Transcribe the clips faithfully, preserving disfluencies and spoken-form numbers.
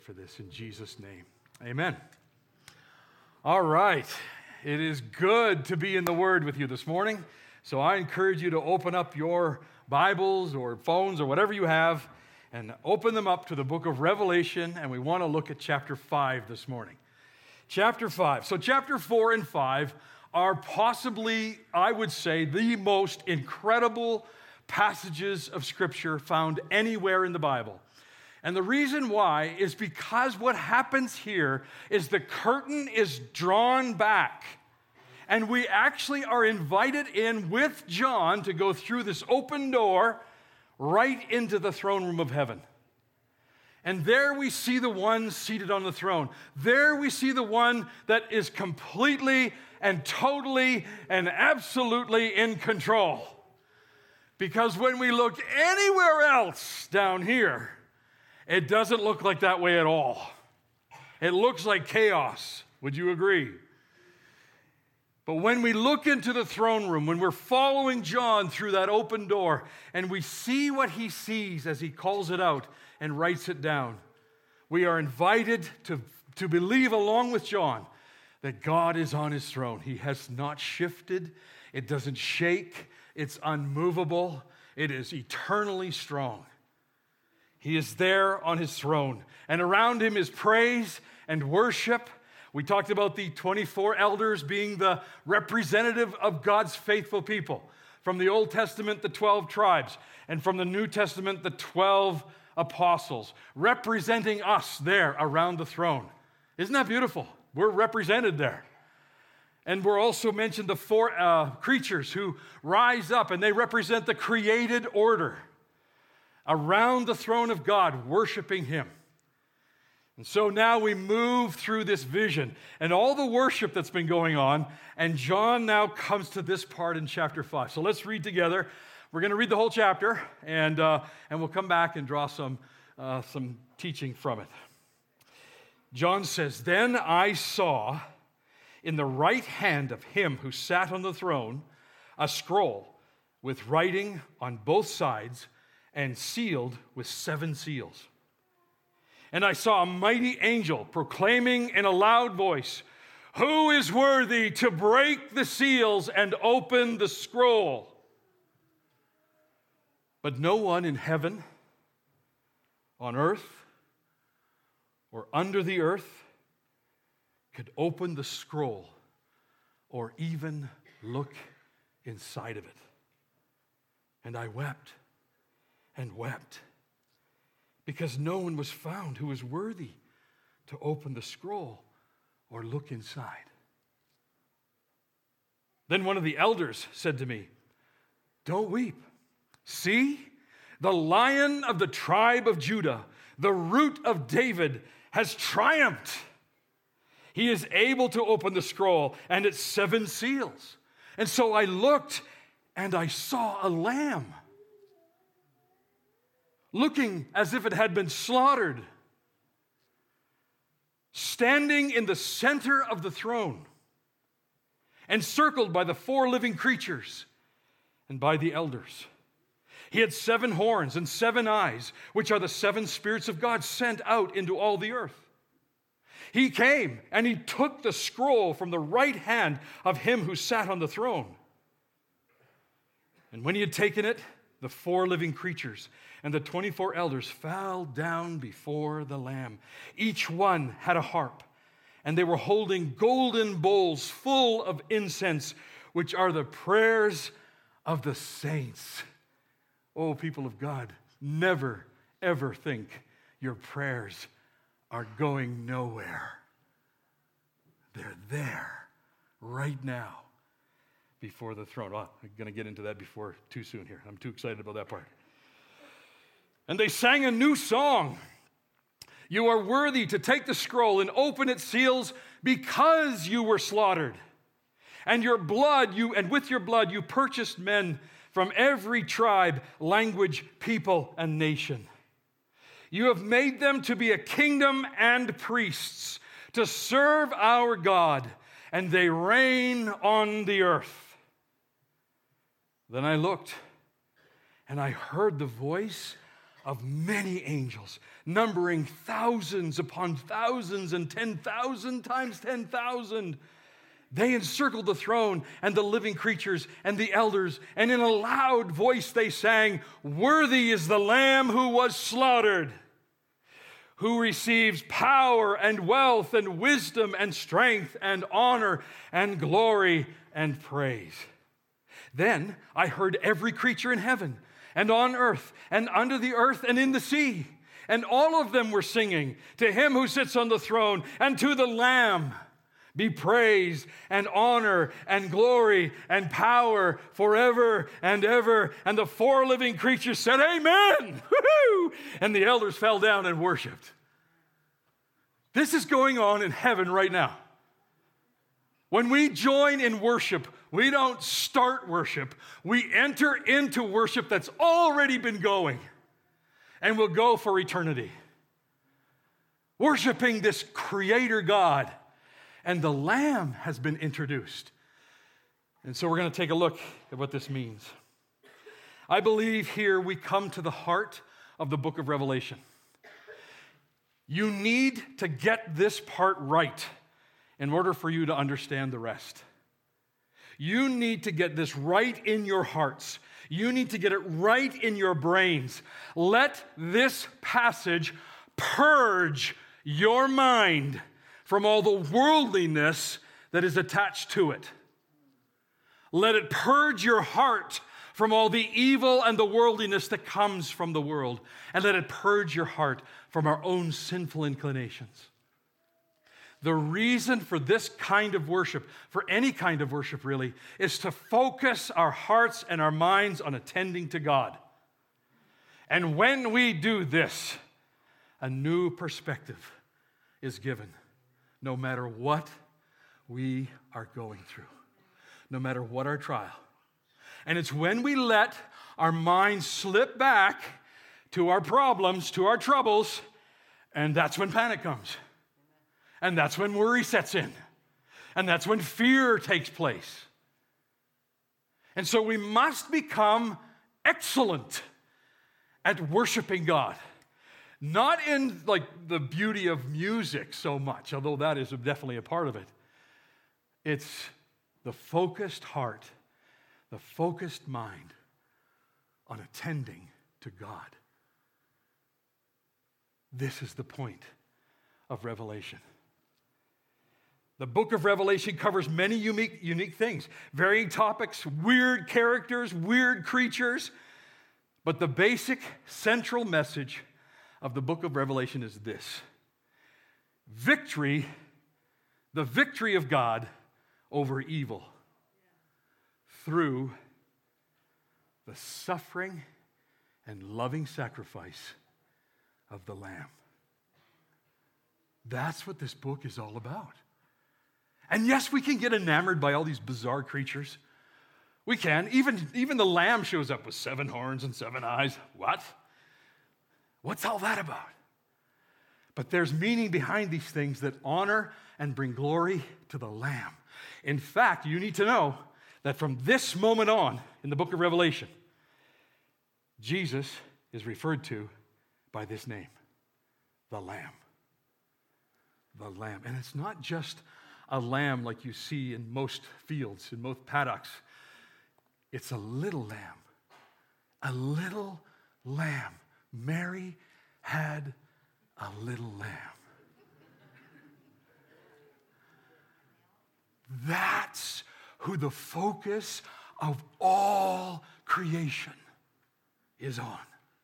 For this in Jesus' name. Amen. All right. It is good to be in the Word with you this morning. So I encourage you to open up your Bibles or phones or whatever you have and open them up to the book of Revelation, and we want to look at chapter five this morning. Chapter five. So chapter four and five are possibly, I would say, the most incredible passages of Scripture found anywhere in the Bible. And the reason why is because what happens here is the curtain is drawn back. And we actually are invited in with John to go through this open door right into the throne room of heaven. And there we see the one seated on the throne. There we see the one that is completely and totally and absolutely in control. Because when we look anywhere else down here, it doesn't look like that way at all. It looks like chaos. Would you agree? But when we look into the throne room, when we're following John through that open door, and we see what he sees as he calls it out and writes it down, we are invited to, to believe along with John that God is on his throne. He has not shifted. It doesn't shake. It's unmovable. It is eternally strong. He is there on his throne, and around him is praise and worship. We talked about the twenty-four elders being the representative of God's faithful people. From the Old Testament, the twelve tribes, and from the New Testament, the twelve apostles, representing us there around the throne. Isn't that beautiful? We're represented there. And we're also mentioned the four uh, creatures who rise up, and they represent the created order around the throne of God, worshiping him. And so now we move through this vision and all the worship that's been going on, and John now comes to this part in chapter five. So let's read together. We're going to read the whole chapter, and uh, and we'll come back and draw some, uh, some teaching from it. John says, "Then I saw in the right hand of him who sat on the throne a scroll with writing on both sides, and sealed with seven seals. And I saw a mighty angel proclaiming in a loud voice, 'Who is worthy to break the seals and open the scroll?' But no one in heaven, on earth, or under the earth could open the scroll or even look inside of it. And I wept and wept, because no one was found who was worthy to open the scroll or look inside. Then one of the elders said to me, 'Don't weep. See, the Lion of the tribe of Judah, the Root of David, has triumphed. He is able to open the scroll and its seven seals.' And so I looked, and I saw a lamb, looking as if it had been slaughtered, standing in the center of the throne, encircled by the four living creatures and by the elders. He had seven horns and seven eyes, which are the seven spirits of God sent out into all the earth. He came and he took the scroll from the right hand of him who sat on the throne. And when he had taken it, the four living creatures and the twenty-four elders fell down before the Lamb. Each one had a harp, and they were holding golden bowls full of incense, which are the prayers of the saints." Oh, people of God, never, ever think your prayers are going nowhere. They're there right now before the throne. Well, I'm going to get into that before too soon here. I'm too excited about that part. And they sang a new song. "You are worthy to take the scroll and open its seals, because you were slaughtered. And your blood, you and with your blood you purchased men from every tribe, language, people, and nation. You have made them to be a kingdom and priests to serve our God, and they reign on the earth." Then I looked, and I heard the voice of many angels numbering thousands upon thousands and ten thousand times ten thousand. They encircled the throne and the living creatures and the elders, and in a loud voice they sang, "Worthy is the Lamb who was slaughtered, who receives power and wealth and wisdom and strength and honor and glory and praise." Then I heard every creature in heaven and on earth and under the earth and in the sea, and all of them were singing, "To him who sits on the throne and to the Lamb be praise and honor and glory and power forever and ever." And the four living creatures said, "Amen." Woo-hoo! And the elders fell down and worshiped. This is going on in heaven right now. When we join in worship, we don't start worship. We enter into worship that's already been going and will go for eternity. Worshiping this Creator God. And the Lamb has been introduced. And so we're going to take a look at what this means. I believe here we come to the heart of the book of Revelation. You need to get this part right in order for you to understand the rest. You need to get this right in your hearts. You need to get it right in your brains. Let this passage purge your mind from all the worldliness that is attached to it. Let it purge your heart from all the evil and the worldliness that comes from the world. And let it purge your heart from our own sinful inclinations. The reason for this kind of worship, for any kind of worship really, is to focus our hearts and our minds on attending to God. And when we do this, a new perspective is given. No matter what we are going through, no matter what our trial. And it's when we let our minds slip back to our problems, to our troubles, and that's when panic comes. And that's when worry sets in. And that's when fear takes place. And so we must become excellent at worshiping God. Not in like the beauty of music so much, although that is definitely a part of it. It's the focused heart, the focused mind on attending to God. This is the point of Revelation. The book of Revelation covers many unique, unique things, varying topics, weird characters, weird creatures, but the basic central message of the book of Revelation is this: victory, the victory of God over evil through the suffering and loving sacrifice of the Lamb. That's what this book is all about. And yes, we can get enamored by all these bizarre creatures. We can. Even, even the Lamb shows up with seven horns and seven eyes. What? What's all that about? But there's meaning behind these things that honor and bring glory to the Lamb. In fact, you need to know that from this moment on in the book of Revelation, Jesus is referred to by this name, the Lamb. The Lamb. And it's not just a lamb like you see in most fields, in most paddocks. It's a little lamb. A little lamb. Mary had a little lamb. That's who the focus of all creation is on.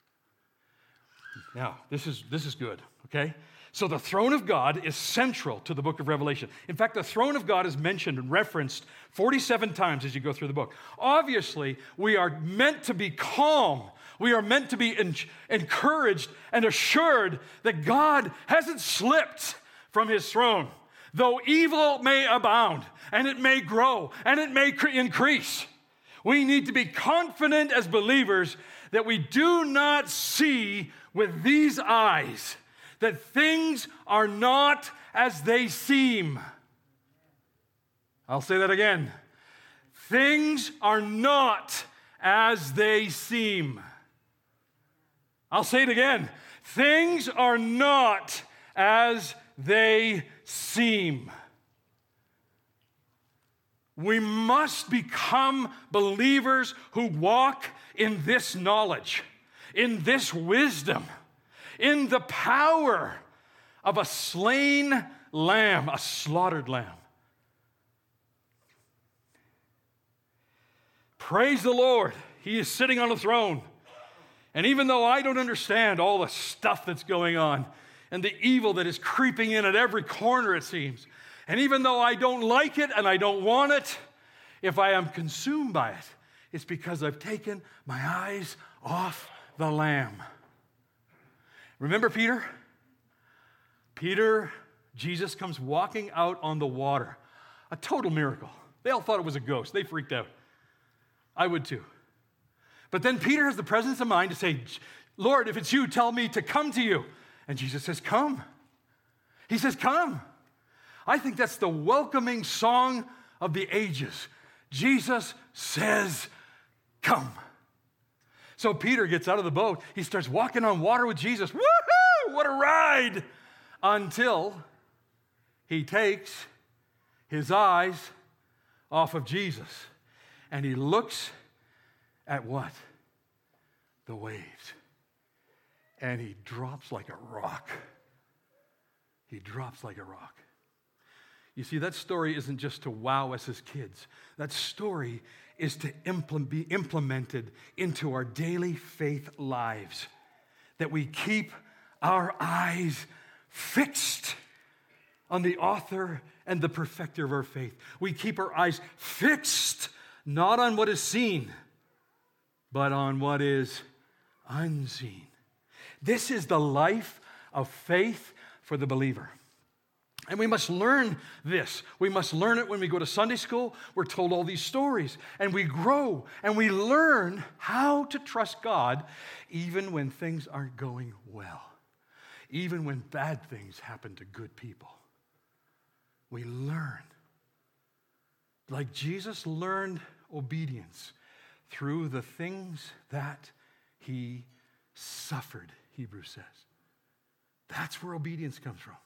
Now, this is, this is good, okay? So the throne of God is central to the book of Revelation. In fact, the throne of God is mentioned and referenced forty-seven times as you go through the book. Obviously, we are meant to be calm. We are meant to be en- encouraged and assured that God hasn't slipped from his throne. Though evil may abound, and it may grow, and it may cre- increase, we need to be confident as believers that we do not see with these eyes, that things are not as they seem. I'll say that again. Things are not as they seem. I'll say it again. Things are not as they seem. We must become believers who walk in this knowledge, in this wisdom, in the power of a slain lamb, a slaughtered lamb. Praise the Lord. He is sitting on a throne. And even though I don't understand all the stuff that's going on and the evil that is creeping in at every corner, it seems, and even though I don't like it and I don't want it, if I am consumed by it, it's because I've taken my eyes off the Lamb. Remember Peter? Peter, Jesus comes walking out on the water. A total miracle. They all thought it was a ghost. They freaked out. I would too. But then Peter has the presence of mind to say, Lord, if it's you, tell me to come to you. And Jesus says, come. He says, come. I think that's the welcoming song of the ages. Jesus says, come. So Peter gets out of the boat. He starts walking on water with Jesus. Woohoo! What a ride! Until he takes his eyes off of Jesus. And he looks at what? The waves. And he drops like a rock. He drops like a rock. You see, that story isn't just to wow us as kids. That story is to implement, be implemented into our daily faith lives. That we keep our eyes fixed on the author and the perfecter of our faith. We keep our eyes fixed not on what is seen, but on what is unseen. This is the life of faith for the believer. And we must learn this. We must learn it when we go to Sunday school. We're told all these stories, and we grow, and we learn how to trust God even when things aren't going well, even when bad things happen to good people. We learn. Like Jesus learned obedience through the things that he suffered, Hebrews says. That's where obedience comes from.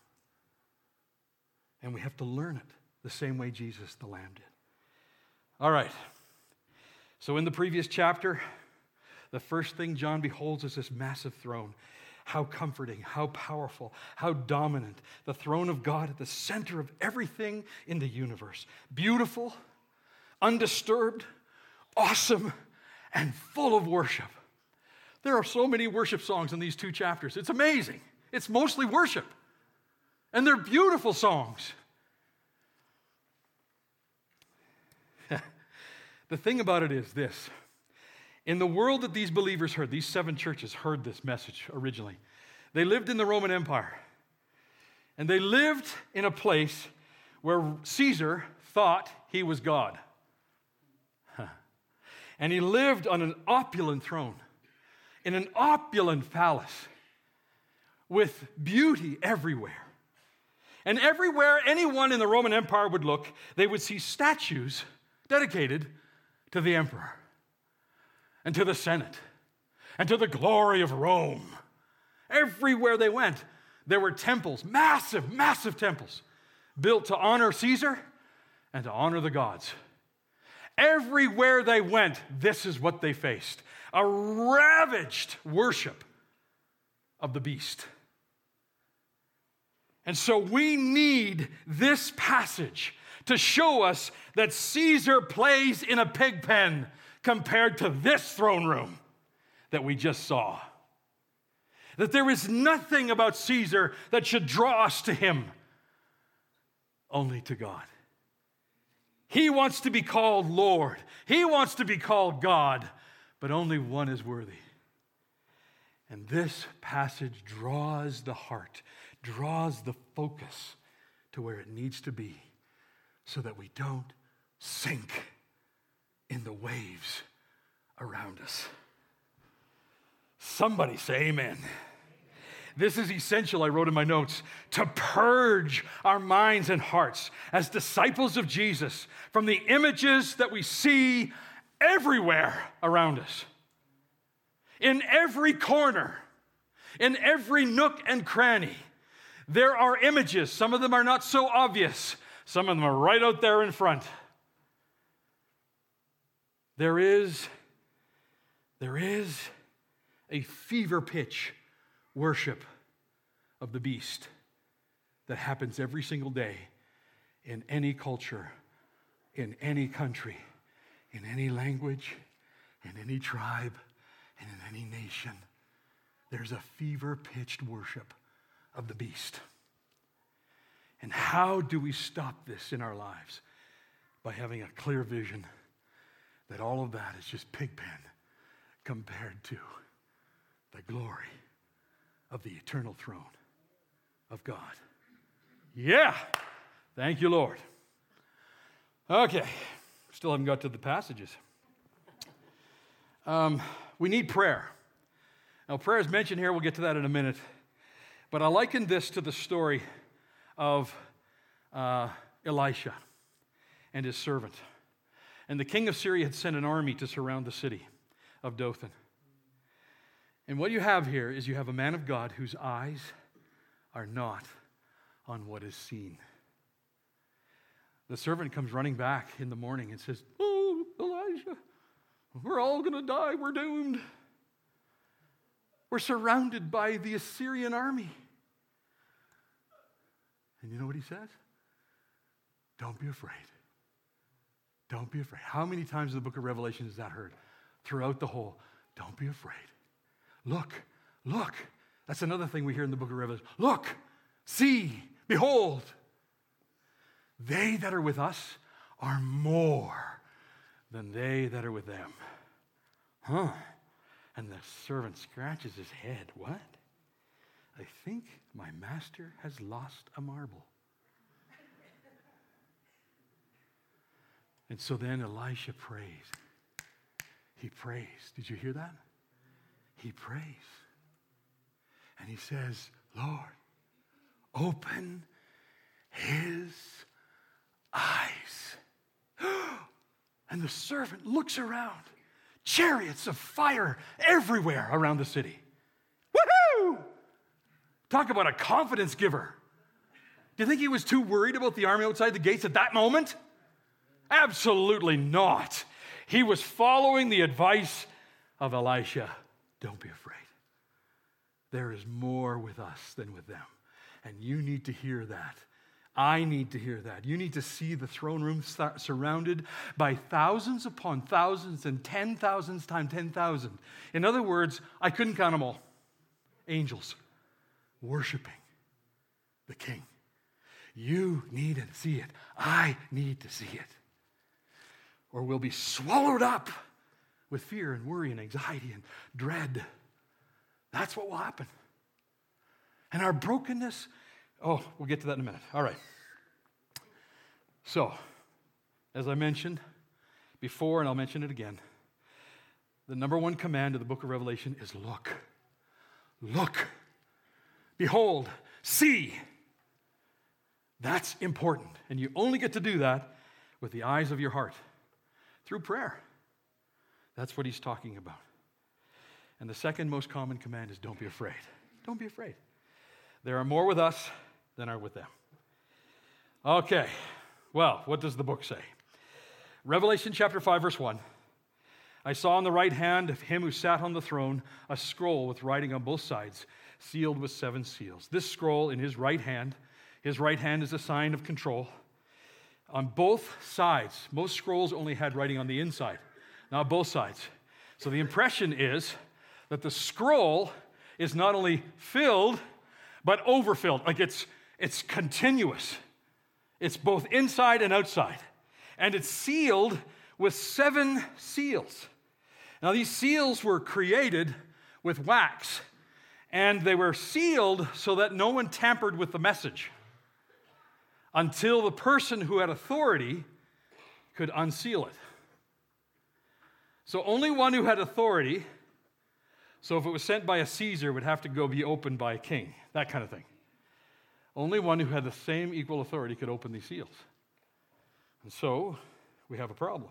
And we have to learn it the same way Jesus, the Lamb, did. All right. So in the previous chapter, the first thing John beholds is this massive throne. How comforting, how powerful, how dominant. The throne of God at the center of everything in the universe. Beautiful, undisturbed, awesome, and full of worship. There are so many worship songs in these two chapters. It's amazing. It's mostly worship. And they're beautiful songs. The thing about it is this. In the world that these believers heard, these seven churches heard this message originally. They lived in the Roman Empire. And they lived in a place where Caesar thought he was God. And he lived on an opulent throne, in an opulent palace, with beauty everywhere. And everywhere anyone in the Roman Empire would look, they would see statues dedicated to the emperor and to the Senate and to the glory of Rome. Everywhere they went, there were temples, massive, massive temples, built to honor Caesar and to honor the gods. Everywhere they went, this is what they faced: a ravaged worship of the beast. And so we need this passage to show us that Caesar plays in a pig pen compared to this throne room that we just saw. That there is nothing about Caesar that should draw us to him, only to God. He wants to be called Lord. He wants to be called God, but only one is worthy. And this passage draws the heart, draws the focus to where it needs to be so that we don't sink in the waves around us. Somebody say amen. This is essential, I wrote in my notes, to purge our minds and hearts as disciples of Jesus from the images that we see everywhere around us. In every corner, In every nook and cranny, there are images. Some of them are not so obvious. Some of them are right out there in front. There is, there is a fever pitch worship of the beast that happens every single day in any culture, in any country, in any language, in any tribe, and in any nation. There's a fever-pitched worship of the beast. And how do we stop this in our lives? By having a clear vision that all of that is just pigpen compared to the glory of the eternal throne of God. Yeah! Thank you, Lord. Okay, still haven't got to the passages. Um, we need prayer. Now, prayer is mentioned here. We'll get to that in a minute. But I liken this to the story of uh, Elisha and his servant. And the king of Syria had sent an army to surround the city of Dothan. And what you have here is you have a man of God whose eyes are not on what is seen. The servant comes running back in the morning and says, "Oh, Elijah, we're all going to die. We're doomed. We're surrounded by the Assyrian army." And you know what he says? Don't be afraid. Don't be afraid. How many times in the book of Revelation is that heard? Throughout the whole, don't be afraid. Look, look. That's another thing we hear in the book of Revelation. Look, see, behold. They that are with us are more than they that are with them. Huh? And the servant scratches his head. What? I think my master has lost a marble. And so then Elisha prays. He prays. Did you hear that? He prays. And he says, Lord, open his eyes. And the servant looks around. Chariots of fire everywhere around the city. Woohoo! Talk about a confidence giver. Do you think he was too worried about the army outside the gates at that moment? Absolutely not. He was following the advice of Elisha. Don't be afraid. There is more with us than with them. And you need to hear that. I need to hear that. You need to see the throne room surrounded by thousands upon thousands and ten thousands times ten thousand. In other words, I couldn't count them all. Angels worshiping the King. You need to see it. I need to see it. Or we'll be swallowed up with fear and worry and anxiety and dread. That's what will happen. And our brokenness, oh, we'll get to that in a minute. All right. So, as I mentioned before, and I'll mention it again, the number one command of the book of Revelation is look. Look. Behold. See. That's important. And you only get to do that with the eyes of your heart through prayer. That's what he's talking about. And the second most common command is don't be afraid. Don't be afraid. There are more with us than are with them. Okay, well, what does the book say? Revelation chapter five, verse one. I saw on the right hand of him who sat on the throne a scroll with writing on both sides, sealed with seven seals. This scroll in his right hand, his right hand is a sign of control. On both sides, most scrolls only had writing on the inside, not both sides. So the impression is that the scroll is not only filled, but overfilled. Like it's, it's continuous. It's both inside and outside. And it's sealed with seven seals. Now, these seals were created with wax, and they were sealed so that no one tampered with the message until the person who had authority could unseal it. So only one who had authority, so if it was sent by a Caesar, would have to go be opened by a king, that kind of thing. Only one who had the same equal authority could open these seals. And so we have a problem.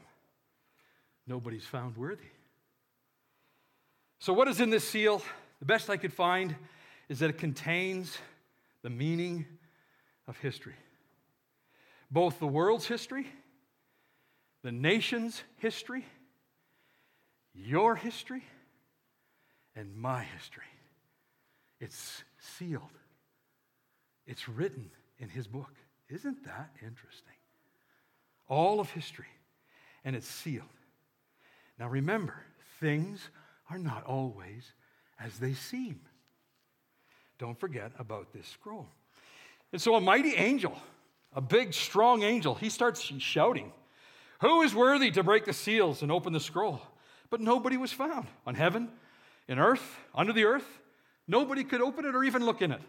Nobody's found worthy. So what is in this seal? The best I could find is that it contains the meaning of history. Both the world's history, the nation's history, your history, and my history. It's sealed. It's written in his book. Isn't that interesting? All of history, and it's sealed. Now remember, things are not always as they seem. Don't forget about this scroll. And so a mighty angel, a big, strong angel, he starts shouting, "Who is worthy to break the seals and open the scroll?" But nobody was found on heaven, in earth, under the earth. Nobody could open it or even look in it.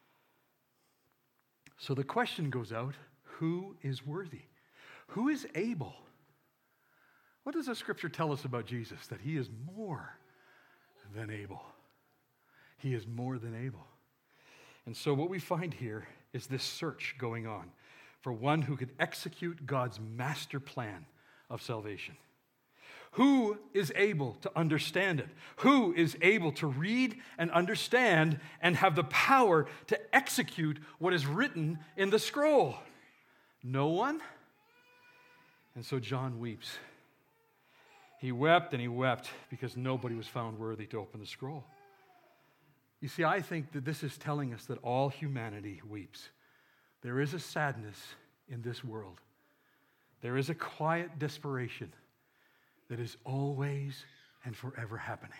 So the question goes out, who is worthy? Who is able? What does the scripture tell us about Jesus? That he is more than able. He is more than able. And so what we find here is this search going on for one who could execute God's master plan of salvation. Who is able to understand it? Who is able to read and understand and have the power to execute what is written in the scroll? No one? And so John weeps. He wept and he wept because nobody was found worthy to open the scroll. You see, I think that this is telling us that all humanity weeps. There is a sadness in this world. There is a quiet desperation that is always and forever happening.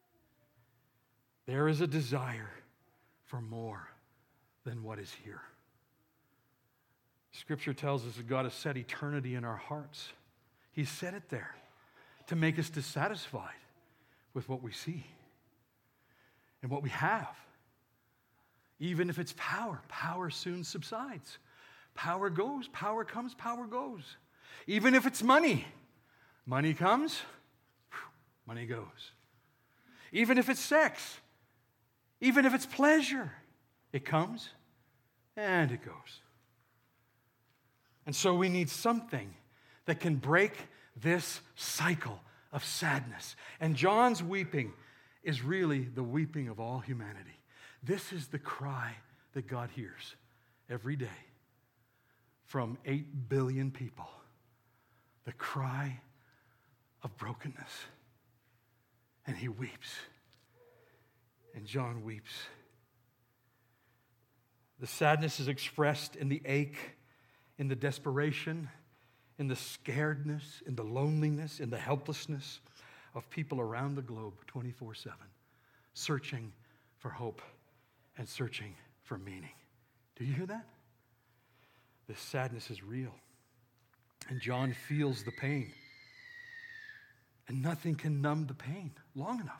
There is a desire for more than what is here. Scripture tells us that God has set eternity in our hearts. He set it there to make us dissatisfied with what we see and what we have. Even if it's power, power soon subsides. Power goes, power comes, power goes. Even if it's money, money comes, money goes. Even if it's sex, even if it's pleasure, it comes and it goes. And so we need something that can break this cycle of sadness. And John's weeping is really the weeping of all humanity. This is the cry that God hears every day from eight billion people. The cry of brokenness. And he weeps. And John weeps. The sadness is expressed in the ache, in the desperation, in the scaredness, in the loneliness, in the helplessness of people around the globe twenty-four seven, searching for hope and searching for meaning. Do you hear that? This sadness is real. And John feels the pain. And nothing can numb the pain long enough.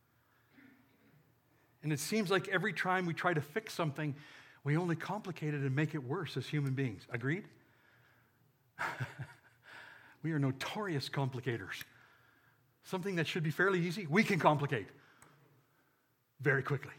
And it seems like every time we try to fix something, we only complicate it and make it worse as human beings. Agreed? We are notorious complicators. Something that should be fairly easy, we can complicate very quickly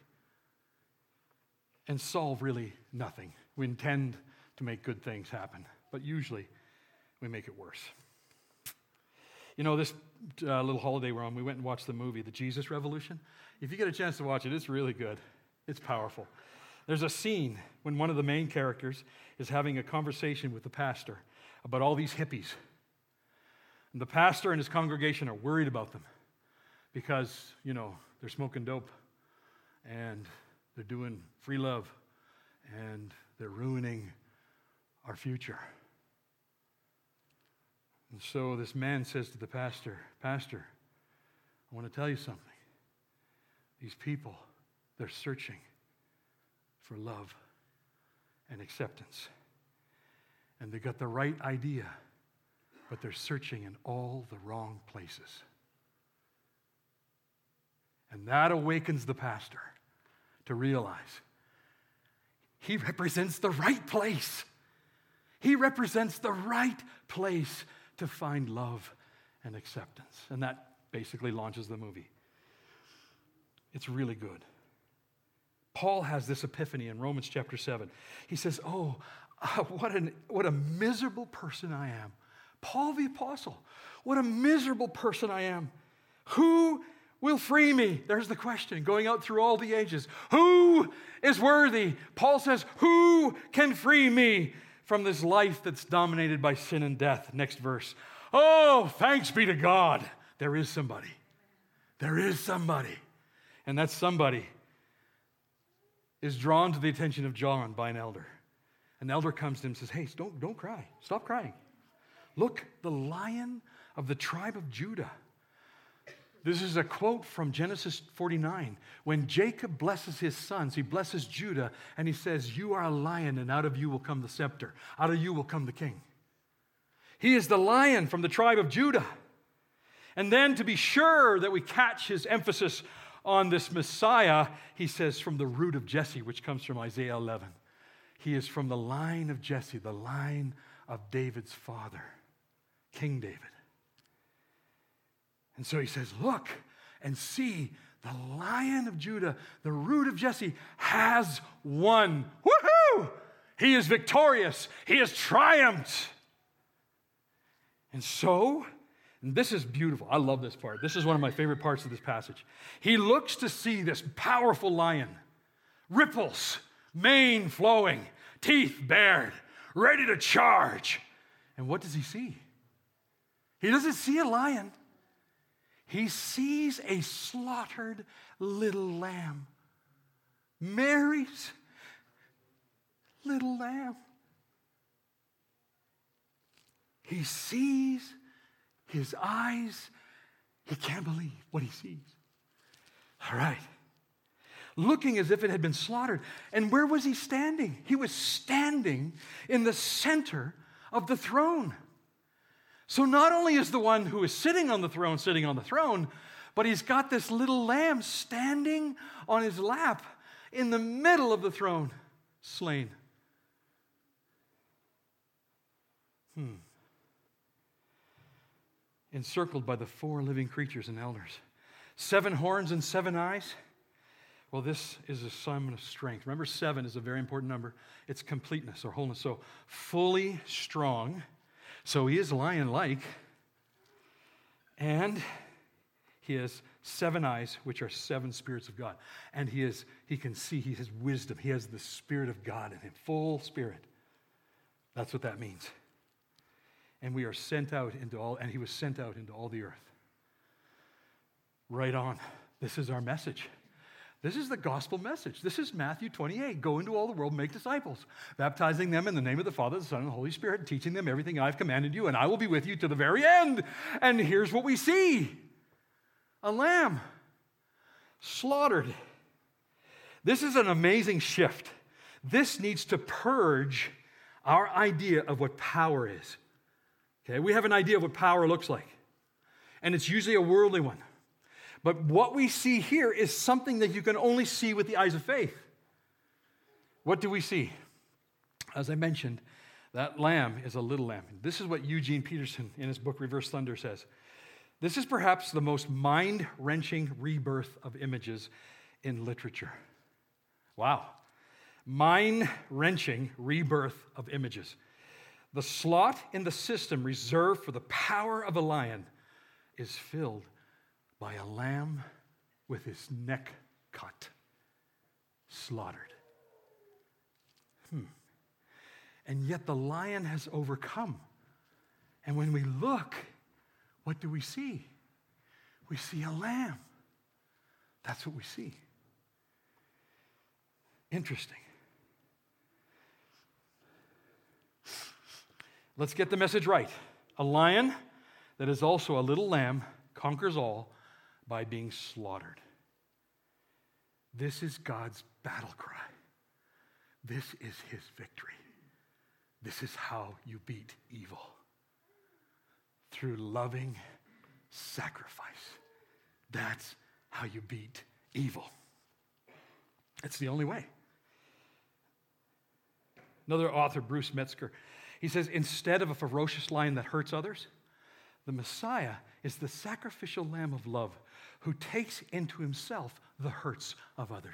and solve really nothing. We intend to make good things happen, but usually we make it worse. You know, this uh, little holiday we're on, we went and watched the movie, The Jesus Revolution. If you get a chance to watch it, it's really good. It's powerful. There's a scene when one of the main characters is having a conversation with the pastor about all these hippies. And the pastor and his congregation are worried about them because, you know, they're smoking dope and they're doing free love and they're ruining our future. And so this man says to the pastor, "Pastor, I want to tell you something. These people, they're searching for love and acceptance. And they got the right idea, but they're searching in all the wrong places." And that awakens the pastor to realize he represents the right place. He represents the right place to find love and acceptance. And that basically launches the movie. It's really good. Paul has this epiphany in Romans chapter seven. He says, oh, uh, what, an, what a miserable person I am. Paul the apostle, what a miserable person I am. Who will free me? There's the question, going out through all the ages. Who is worthy? Paul says, who can free me from this life that's dominated by sin and death? Next verse. Oh, thanks be to God. There is somebody. There is somebody. And that somebody is drawn to the attention of John by an elder. An elder comes to him and says, hey, don't, don't cry. Stop crying. Look, the Lion of the tribe of Judah. This is a quote from Genesis forty-nine. When Jacob blesses his sons, he blesses Judah, and he says, you are a lion, and out of you will come the scepter. Out of you will come the king. He is the Lion from the tribe of Judah. And then to be sure that we catch his emphasis on this Messiah, he says, from the root of Jesse, which comes from Isaiah eleven. He is from the line of Jesse, the line of David's father, King David. And so he says, look and see, the Lion of Judah, the root of Jesse, has won. Woohoo! He is victorious. He has triumphed. And so, and this is beautiful. I love this part. This is one of my favorite parts of this passage. He looks to see this powerful lion, ripples, mane flowing, teeth bared, ready to charge. And what does he see? He doesn't see a lion. He sees a slaughtered little lamb. Mary's little lamb. He sees his eyes. He can't believe what he sees. All right. Looking as if it had been slaughtered. And where was he standing? He was standing in the center of the throne. So not only is the one who is sitting on the throne sitting on the throne, but he's got this little lamb standing on his lap in the middle of the throne, slain. Hmm. Encircled by the four living creatures and elders. Seven horns and seven eyes. Well, this is a sign of strength. Remember, seven is a very important number. It's completeness or wholeness. So fully strong. So he is lion-like, and he has seven eyes, which are seven spirits of God. And he is, he can see, he has wisdom. He has the Spirit of God in him, full spirit. That's what that means. And we are sent out into all, and he was sent out into all the earth. Right on. This is our message. This is the gospel message. This is Matthew twenty-eight. Go into all the world, make disciples, baptizing them in the name of the Father, the Son, and the Holy Spirit, teaching them everything I've commanded you, and I will be with you to the very end. And here's what we see. A lamb slaughtered. This is an amazing shift. This needs to purge our idea of what power is. Okay, we have an idea of what power looks like, and it's usually a worldly one. But what we see here is something that you can only see with the eyes of faith. What do we see? As I mentioned, that lamb is a little lamb. This is what Eugene Peterson in his book Reverse Thunder says. This is perhaps the most mind-wrenching rebirth of images in literature. Wow. Mind-wrenching rebirth of images. The slot in the system reserved for the power of a lion is filled by a lamb with his neck cut, slaughtered. Hmm. And yet the lion has overcome. And when we look, what do we see? We see a lamb. That's what we see. Interesting. Let's get the message right. A lion that is also a little lamb conquers all by being slaughtered. This is God's battle cry. This is his victory. This is how you beat evil. Through loving sacrifice. That's how you beat evil. It's the only way. Another author, Bruce Metzger, he says, instead of a ferocious lion that hurts others, the Messiah is the sacrificial lamb of love who takes into himself the hurts of others.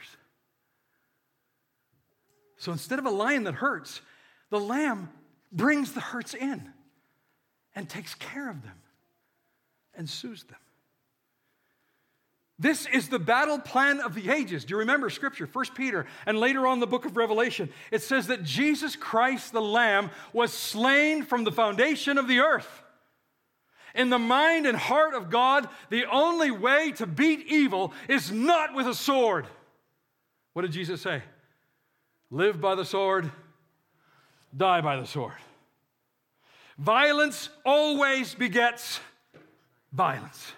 So instead of a lion that hurts, the lamb brings the hurts in and takes care of them and soothes them. This is the battle plan of the ages. Do you remember Scripture, First Peter, and later on the book of Revelation? It says that Jesus Christ, the Lamb, was slain from the foundation of the earth. In the mind and heart of God, the only way to beat evil is not with a sword. What did Jesus say? Live by the sword, die by the sword. Violence always begets violence.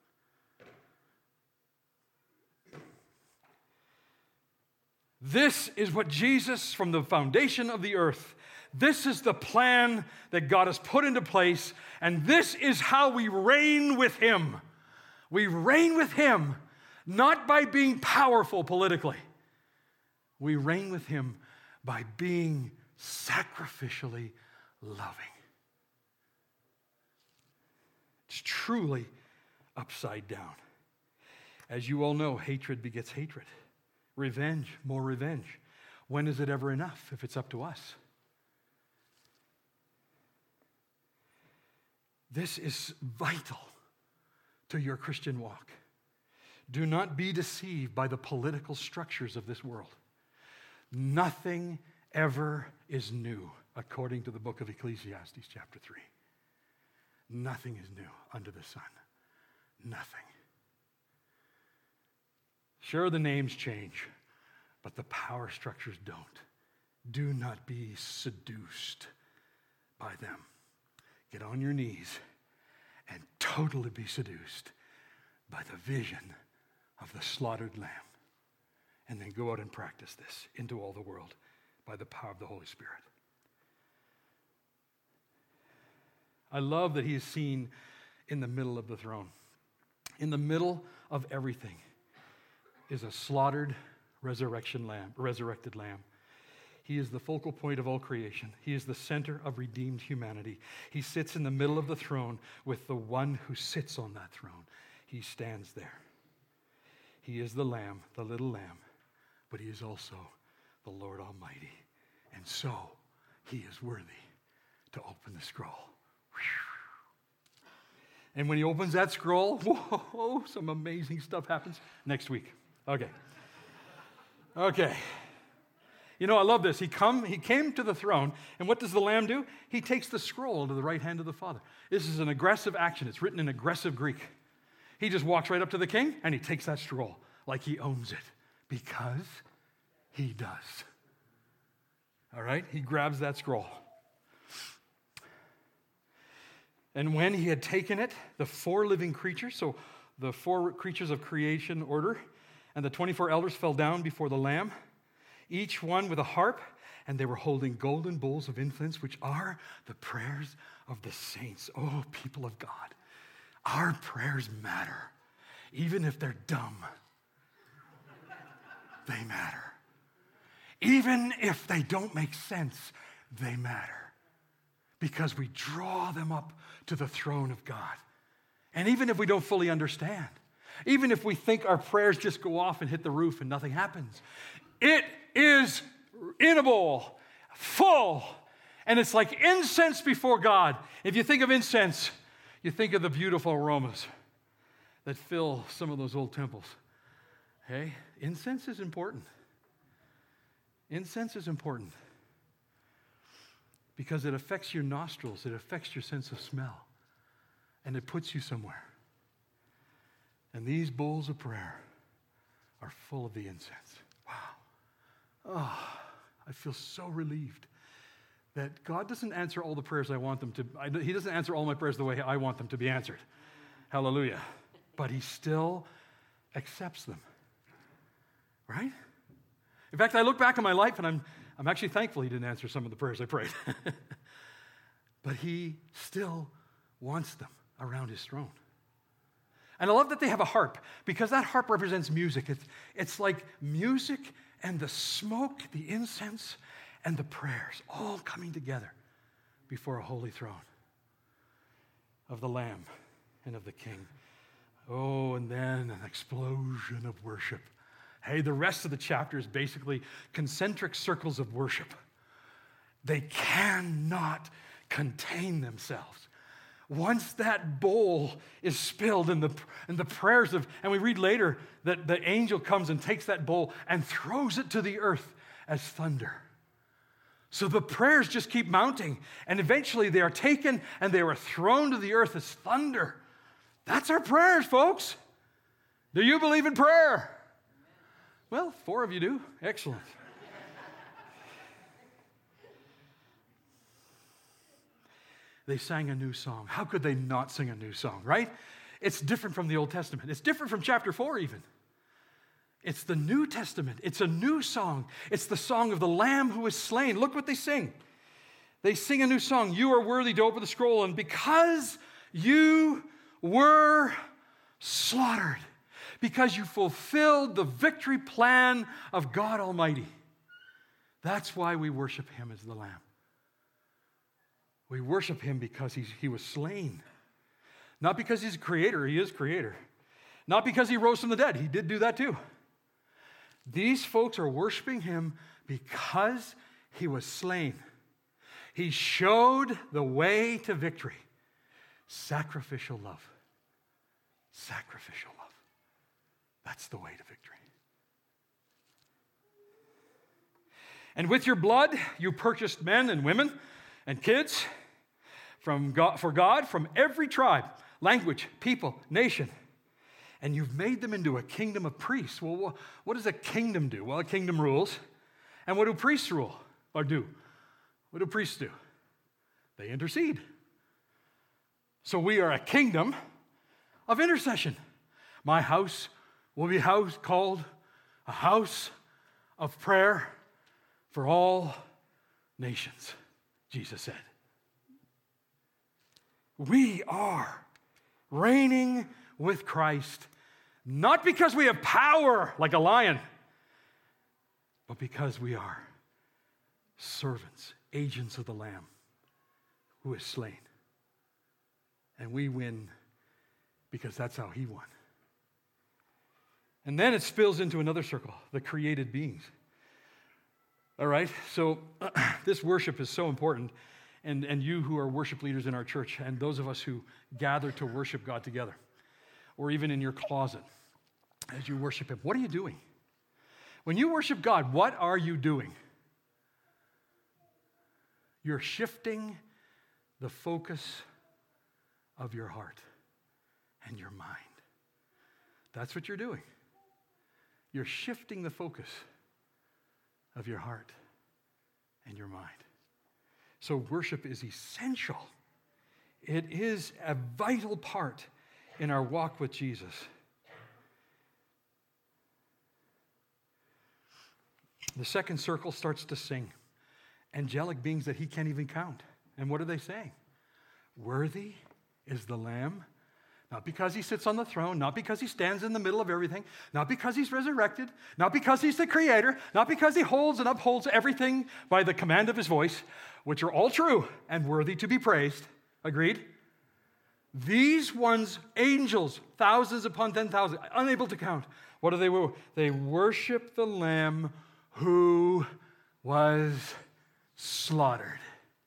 This is what Jesus, from the foundation of the earth, this is the plan that God has put into place, and this is how we reign with Him. We reign with Him, not by being powerful politically. We reign with Him by being sacrificially loving. It's truly upside down. As you all know, hatred begets hatred. Revenge, more revenge. When is it ever enough if it's up to us? This is vital to your Christian walk. Do not be deceived by the political structures of this world. Nothing ever is new, according to the book of Ecclesiastes, chapter three. Nothing is new under the sun. Nothing. Sure, the names change, but the power structures don't. Do not be seduced by them. Get on your knees and totally be seduced by the vision of the slaughtered lamb. And then go out and practice this into all the world by the power of the Holy Spirit. I love that He is seen in the middle of the throne. In the middle of everything is a slaughtered resurrection lamb, resurrected lamb. He is the focal point of all creation. He is the center of redeemed humanity. He sits in the middle of the throne with the one who sits on that throne. He stands there. He is the lamb, the little lamb, but He is also the Lord Almighty. And so He is worthy to open the scroll. And when He opens that scroll, whoa, some amazing stuff happens next week. Okay. Okay. You know, I love this. He come, he came to the throne, and what does the Lamb do? He takes the scroll to the right hand of the Father. This is an aggressive action. It's written in aggressive Greek. He just walks right up to the king, and he takes that scroll like he owns it, because He does. All right? He grabs that scroll. And when He had taken it, the four living creatures, so the four creatures of creation order, and the twenty-four elders fell down before the Lamb, each one with a harp, and they were holding golden bowls of incense, which are the prayers of the saints. Oh, people of God, our prayers matter. Even if they're dumb, they matter. Even if they don't make sense, they matter. Because we draw them up to the throne of God. And even if we don't fully understand, even if we think our prayers just go off and hit the roof and nothing happens, it is in a bowl, full, and it's like incense before God. If you think of incense, you think of the beautiful aromas that fill some of those old temples. Hey, incense is important. Incense is important because it affects your nostrils, it affects your sense of smell, and it puts you somewhere. And these bowls of prayer are full of the incense. Wow. Oh, I feel so relieved that God doesn't answer all the prayers I want them to. I, he doesn't answer all my prayers the way I want them to be answered. Hallelujah. But He still accepts them. Right? In fact, I look back on my life and I'm, I'm actually thankful He didn't answer some of the prayers I prayed. But He still wants them around His throne. And I love that they have a harp, because that harp represents music. It's, it's like music and the smoke, the incense, and the prayers all coming together before a holy throne of the Lamb and of the King. Oh, and then an explosion of worship. Hey, the rest of the chapter is basically concentric circles of worship. They cannot contain themselves. once that bowl is spilled in the, in the prayers of, and we read later that the angel comes and takes that bowl and throws it to the earth as thunder. So the prayers just keep mounting, and eventually they are taken and they are thrown to the earth as thunder. That's our prayers, folks. Do you believe in prayer? Well, four of you do. Excellent. They sang a new song. How could they not sing a new song, right? It's different from the Old Testament. It's different from chapter four even. It's the New Testament. It's a new song. It's the song of the Lamb who was slain. Look what they sing. They sing a new song. You are worthy to open the scroll, and because you were slaughtered, because you fulfilled the victory plan of God Almighty. That's why we worship him as the Lamb. We worship him because he's, he was slain. Not because he's a creator. He is creator. Not because he rose from the dead. He did do that too. These folks are worshiping him because he was slain. He showed the way to victory. Sacrificial love. Sacrificial love. That's the way to victory. And with your blood, you purchased men and women and kids from God, for God from every tribe, language, people, nation. And you've made them into a kingdom of priests. Well, what does a kingdom do? Well, a kingdom rules. And what do priests rule or do? What do priests do? They intercede. So we are a kingdom of intercession. My house will be a house called a house of prayer for all nations, Jesus said. We are reigning with Christ, not because we have power like a lion, but because we are servants, agents of the Lamb who is slain. And we win because that's how he won. And then it spills into another circle, the created beings. All right, so uh, this worship is so important. And, and you who are worship leaders in our church, and those of us who gather to worship God together, or even in your closet as you worship him, what are you doing? When you worship God, what are you doing? You're shifting the focus of your heart and your mind. That's what you're doing. You're shifting the focus of your heart and your mind. So worship is essential. It is a vital part in our walk with Jesus. The second circle starts to sing. Angelic beings that he can't even count. And what are they saying? Worthy is the Lamb. Not because he sits on the throne, not because he stands in the middle of everything, not because he's resurrected, not because he's the creator, not because he holds and upholds everything by the command of his voice, which are all true and worthy to be praised. Agreed? These ones, angels, thousands upon ten thousand, unable to count. What do they do? They worship the Lamb who was slaughtered.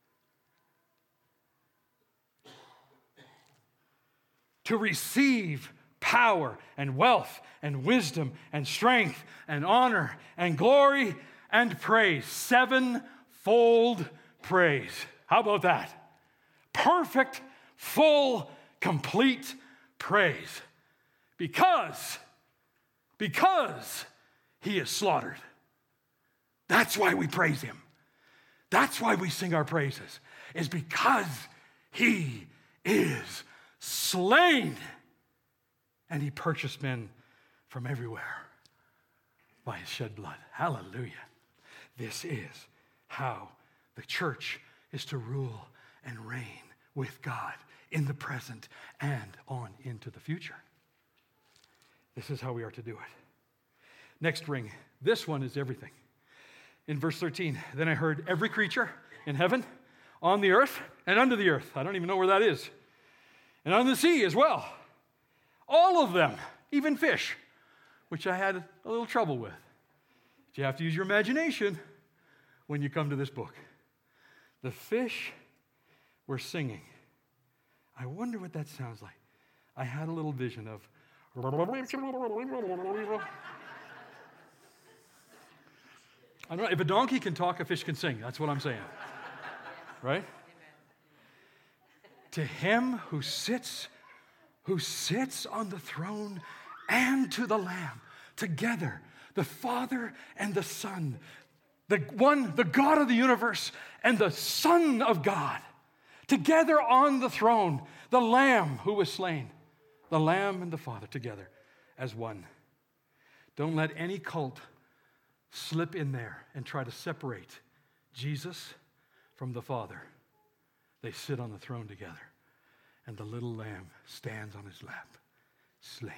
To receive power and wealth and wisdom and strength and honor and glory and praise. Sevenfold praise. How about that? Perfect, full, complete praise. Because, because he is slaughtered. That's why we praise him. That's why we sing our praises, is because he is slain. And he purchased men from everywhere by his shed blood. Hallelujah. This is how the church is to rule and reign with God in the present and on into the future. This is how we are to do it. Next ring. This one is everything. In verse thirteen, then I heard every creature in heaven, on the earth, and under the earth. I don't even know where that is. And on the sea as well. All of them, even fish, which I had a little trouble with. But you have to use your imagination when you come to this book. The fish were singing, I wonder what that sounds like. I had a little vision of, I don't know, if a donkey can talk, a fish can sing. That's what I'm saying. Right? To him who sits, who sits on the throne and to the Lamb, together, the Father and the Son, the one, the God of the universe and the Son of God, together on the throne, the Lamb who was slain, the Lamb and the Father together as one. Don't let any cult slip in there and try to separate Jesus from the Father. They sit on the throne together, and the little lamb stands on his lap, slain.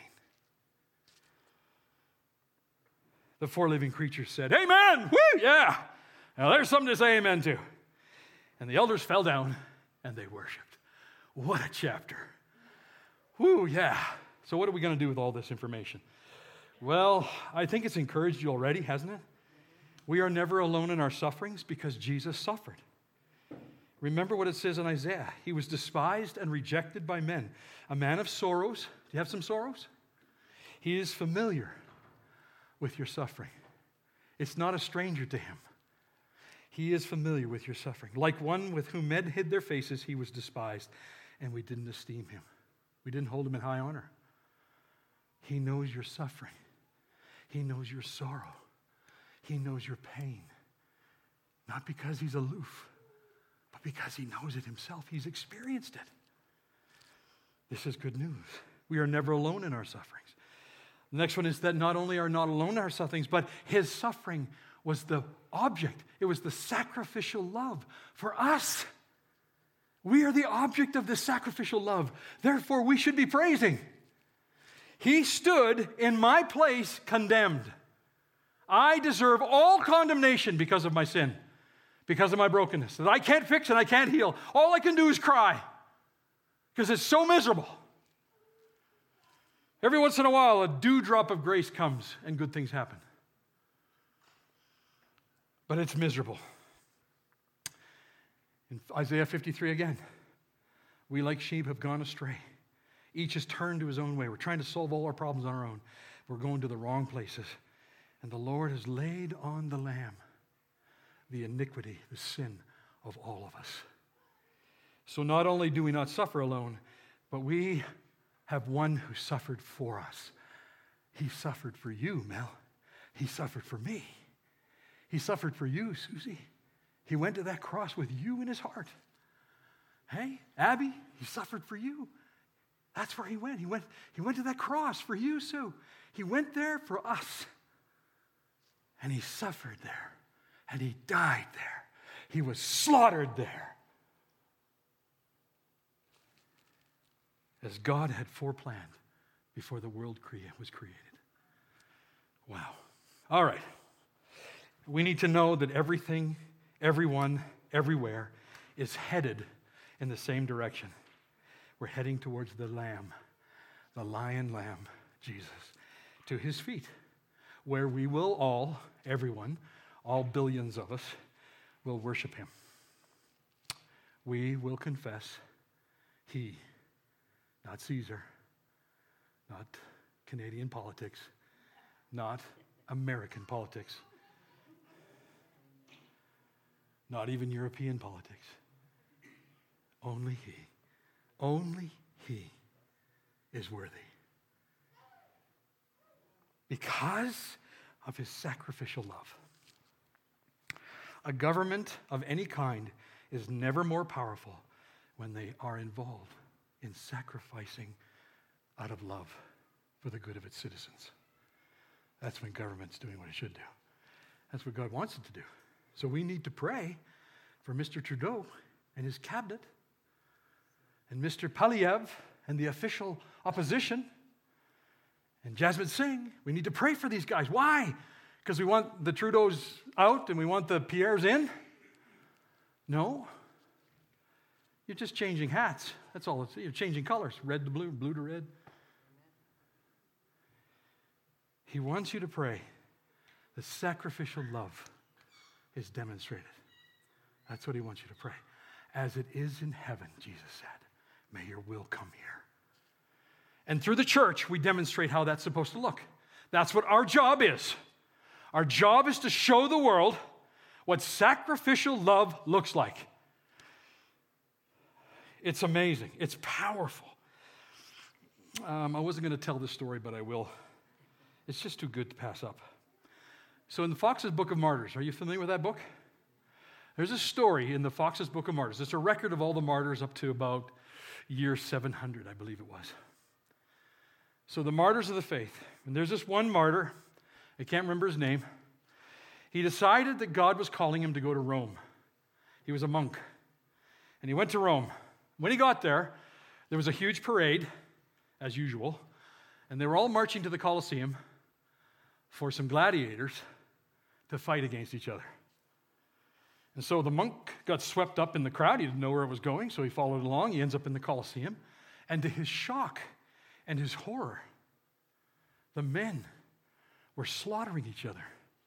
The four living creatures said, amen, woo, yeah. Now there's something to say amen to. And the elders fell down, and they worshiped. What a chapter. Woo, yeah. So what are we going to do with all this information? Well, I think it's encouraged you already, hasn't it? We are never alone in our sufferings because Jesus suffered. Remember what it says in Isaiah. He was despised and rejected by men. A man of sorrows. Do you have some sorrows? He is familiar with your suffering. It's not a stranger to him. He is familiar with your suffering. Like one with whom men hid their faces, he was despised, and we didn't esteem him. We didn't hold him in high honor. He knows your suffering. He knows your sorrow. He knows your pain. Not because he's aloof, but because he knows it himself. He's experienced it. This is good news. We are never alone in our sufferings. The next one is that not only are not alone in our sufferings, but his suffering was the object. It was the sacrificial love for us. We are the object of this sacrificial love. Therefore, we should be praising. He stood in my place condemned. I deserve all condemnation because of my sin, because of my brokenness, that I can't fix and I can't heal. All I can do is cry because it's so miserable. Every once in a while, a dewdrop of grace comes and good things happen. But it's miserable. In Isaiah fifty-three again, we like sheep have gone astray. Each has turned to his own way. We're trying to solve all our problems on our own. We're going to the wrong places. And the Lord has laid on the Lamb the iniquity, the sin of all of us. So not only do we not suffer alone, but we have one who suffered for us. He suffered for you, Mel. He suffered for me. He suffered for you, Susie. He went to that cross with you in his heart. Hey, Abby, he suffered for you. That's where he went. He went, he went to that cross for you, Sue. He went there for us. And he suffered there. And he died there. He was slaughtered there. As God had foreplanned before the world was created. Wow. All right. We need to know that everything, everyone, everywhere is headed in the same direction. We're heading towards the Lamb, the Lion Lamb, Jesus, to his feet, where we will all, everyone, all billions of us, will worship him. We will confess he, not Caesar, not Canadian politics, not American politics, not even European politics. Only he, only he is worthy. Because of his sacrificial love. A government of any kind is never more powerful when they are involved in sacrificing out of love for the good of its citizens. That's when government's doing what it should do. That's what God wants it to do. So we need to pray for Mister Trudeau and his cabinet and Mister Paliev and the official opposition and Jasmine Singh. We need to pray for these guys. Why? Because we want the Trudeaus out and we want the Pierres in? No. You're just changing hats. That's all it's. You're changing colors. Red to blue, blue to red. He wants you to pray. The sacrificial love is demonstrated. That's what he wants you to pray. As it is in heaven, Jesus said, may your will come here. And through the church, we demonstrate how that's supposed to look. That's what our job is. Our job is to show the world what sacrificial love looks like. It's amazing. It's powerful. Um, I wasn't going to tell this story, but I will. It's just too good to pass up. So in the Fox's Book of Martyrs, are you familiar with that book? There's a story in the Fox's Book of Martyrs. It's a record of all the martyrs up to about year seven hundred, I believe it was. So the martyrs of the faith. And there's this one martyr, I can't remember his name. He decided that God was calling him to go to Rome. He was a monk. And he went to Rome. When he got there, there was a huge parade, as usual, and they were all marching to the Colosseum for some gladiators to fight against each other. And so the monk got swept up in the crowd. He didn't know where it was going, so he followed along. He ends up in the Colosseum. And to his shock and his horror, the men were slaughtering each other.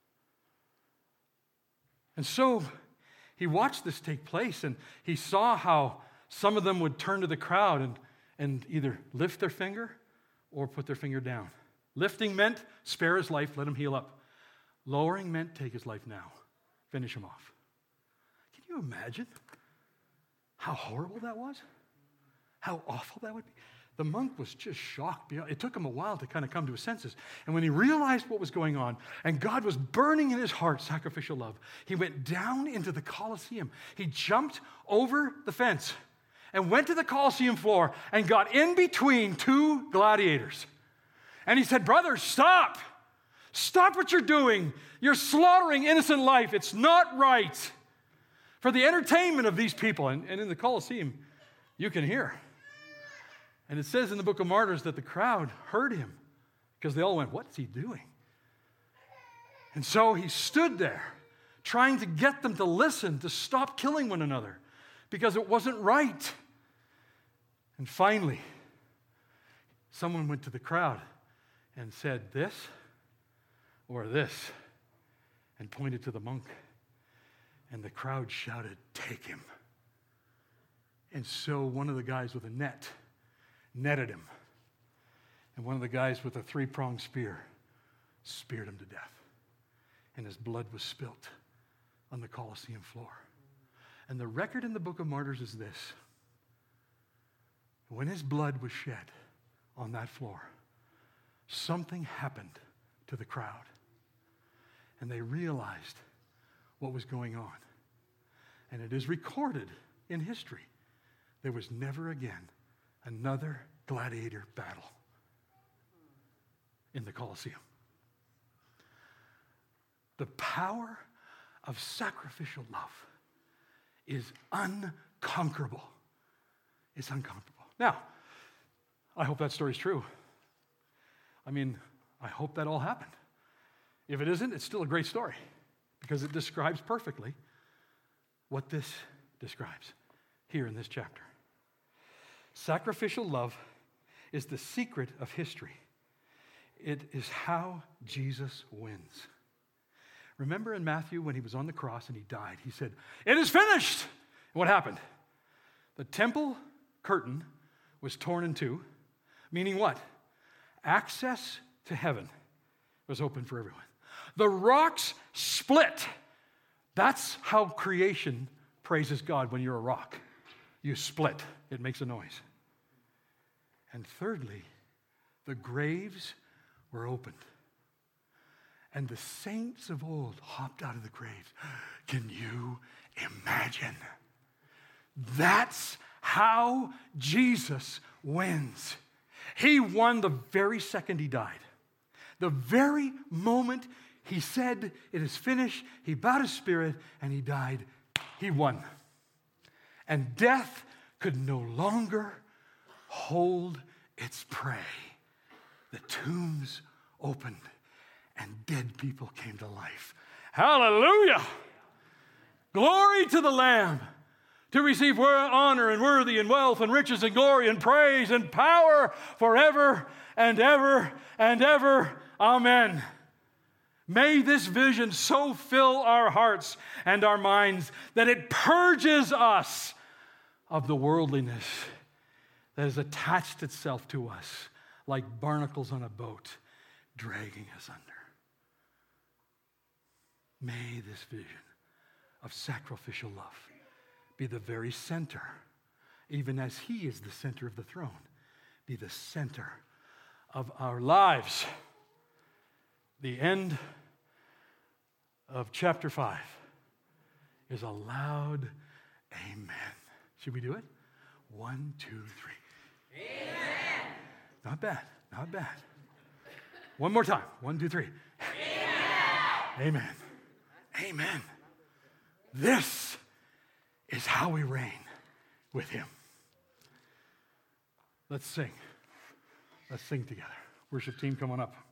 And so he watched this take place, and he saw how some of them would turn to the crowd and, and either lift their finger or put their finger down. Lifting meant spare his life, let him heal up. Lowering meant take his life now, finish him off. Can you imagine how horrible that was? How awful that would be? The monk was just shocked. It took him a while to kind of come to his senses. And when he realized what was going on, and God was burning in his heart sacrificial love, he went down into the Colosseum. He jumped over the fence and went to the Colosseum floor and got in between two gladiators. And he said, "Brothers, stop. Stop what you're doing. You're slaughtering innocent life. It's not right." For the entertainment of these people, and, and in the Colosseum, you can hear. And it says in the Book of Martyrs that the crowd heard him because they all went, "What's he doing?" And so he stood there trying to get them to listen, to stop killing one another because it wasn't right. And finally, someone went to the crowd and said, "This or this," and pointed to the monk. And the crowd shouted, "Take him." And so one of the guys with a net netted him. And one of the guys with a three-pronged spear speared him to death. And his blood was spilt on the Colosseum floor. And the record in the Book of Martyrs is this. When his blood was shed on that floor, something happened to the crowd. And they realized what was going on. And it is recorded in history. There was never again another gladiator battle in the Colosseum. The power of sacrificial love is unconquerable. It's unconquerable. Now, I hope that story's true. I mean, I hope that all happened. If it isn't, it's still a great story because it describes perfectly what this describes here in this chapter. Sacrificial love is the secret of history. It is how Jesus wins. Remember in Matthew when he was on the cross and he died, he said, "It is finished." And what happened? The temple curtain was torn in two, meaning what? Access to heaven was open for everyone. The rocks split. That's how creation praises God when you're a rock. You split. It makes a noise. And thirdly, the graves were opened. And the saints of old hopped out of the graves. Can you imagine? That's how Jesus wins. He won the very second he died. The very moment he said, "It is finished," he bowed his spirit and he died. He won. And death could no longer hold its prey. The tombs opened and dead people came to life. Hallelujah! Glory to the Lamb to receive honor and worthy and wealth and riches and glory and praise and power forever and ever and ever. Amen. May this vision so fill our hearts and our minds that it purges us of the worldliness that has attached itself to us like barnacles on a boat, dragging us under. May this vision of sacrificial love be the very center, even as he is the center of the throne, be the center of our lives. The end of chapter five is a loud amen. Should we do it? One, two, three. Amen. Not bad, not bad. One more time. One, two, three. Amen. Amen. Amen. This is how we reign with him. Let's sing. Let's sing together. Worship team, come on up.